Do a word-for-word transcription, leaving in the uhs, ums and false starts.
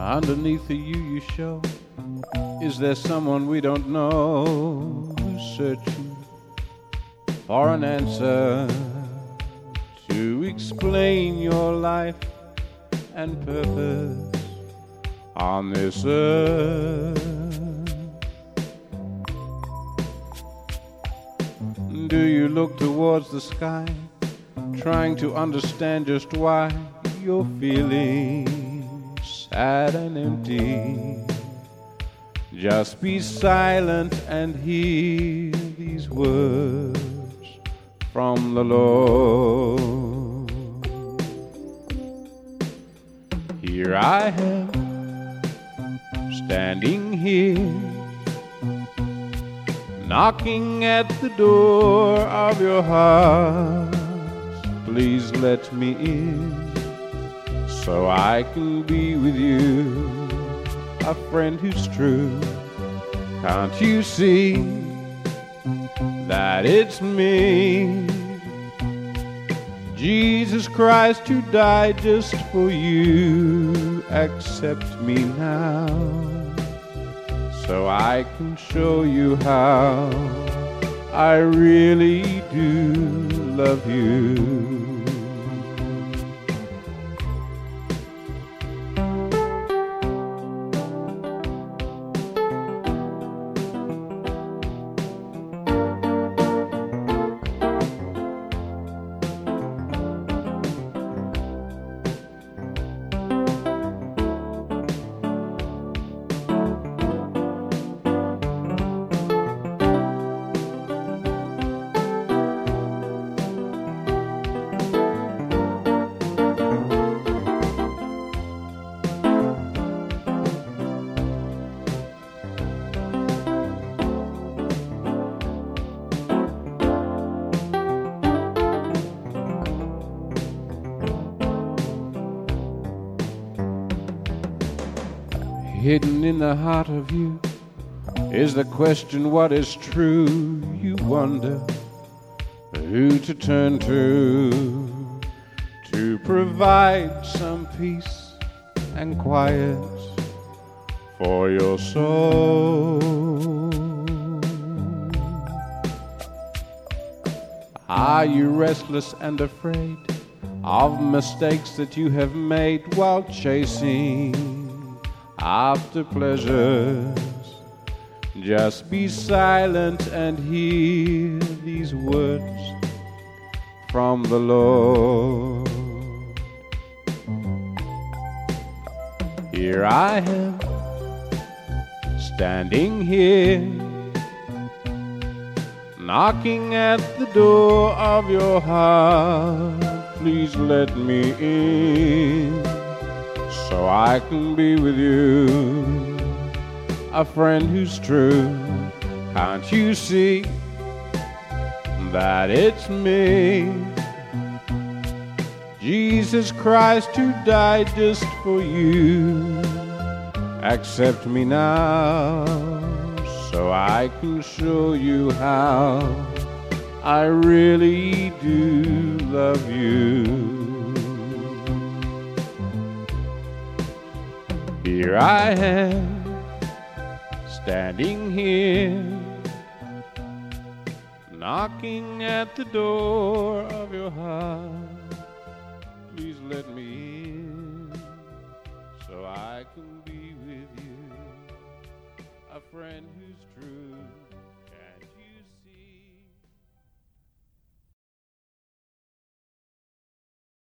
Underneath the you you show, is there someone we don't know who's searching for an answer to explain your life and purpose on this earth? Do you look towards the sky, trying to understand just why you're feeling sad and empty? Just be silent and hear these words from the Lord. Here I am, standing here, knocking at the door of your heart. Please let me in, so I can be with you, a friend who's true. Can't you see that it's me, Jesus Christ, who died just for you? Accept me now, so I can show you how I really do love you. Hidden in the heart of you is the question, what is true? You wonder who to turn to, to provide some peace and quiet for your soul. Are you restless and afraid of mistakes that you have made while chasing after pleasures? Just be silent and hear these words from the Lord. Here I am, standing here, knocking at the door of your heart. Please let me in, so I can be with you, a friend who's true. Can't you see that it's me, Jesus Christ, who died just for you? Accept me now, so I can show you how I really do love you. Here I am, standing here, knocking at the door of your heart. Please let me in.